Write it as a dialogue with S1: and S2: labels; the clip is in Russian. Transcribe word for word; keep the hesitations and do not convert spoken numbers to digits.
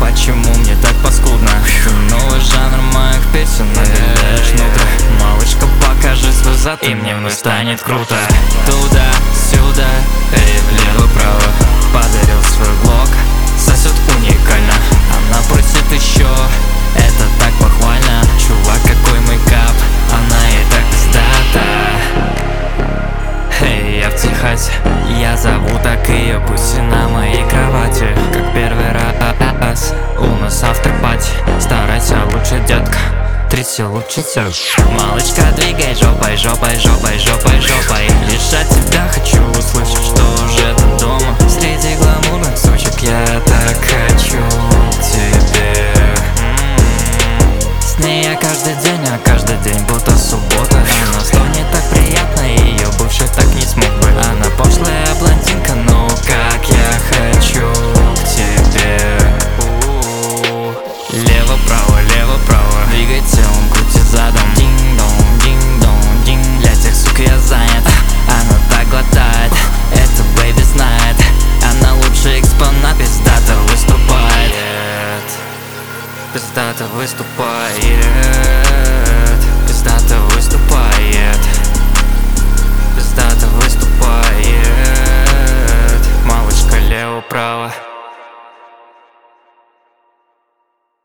S1: почему мне так паскудно? Новый жанр моих песен, наделяешь нутро. Малышка, покажи свой зад, и мне вновь станет круто. Туда-сюда и влево-право. Подарил свой блог, сосет уникально. Она просит еще, это так похвально. Чувак, какой мейкап, она и так пиздата. Эй, я в Техасе, я зову так ее, пусть и на моей кровати. Как первый раз, у нас автор-пати. Старайся лучше, детка, тряси лучше сердце. Малышка, двигай жопой, жопой, жопой, жопой, жопой. Лишь от тебя хочу услышать, что уже ты дома. Среди гламурных сучек я так хочу к тебе. С ней я каждый день, а каждый день будто суббота. Она стонет так приятно, ее бывший так не смог бы. Она пошлая блондинка, ну как я хочу к тебе. Лево-право, лево-право, двигай телом, крути задом. Динг-дон, динг-дон, динг. Для тех сук я занят, она так глотает, это бэйби знает. Она лучший экспонат, пиздато выступает. Пиздато выступает, пиздато выступает, пиздато выступает. Малышка, лево-право.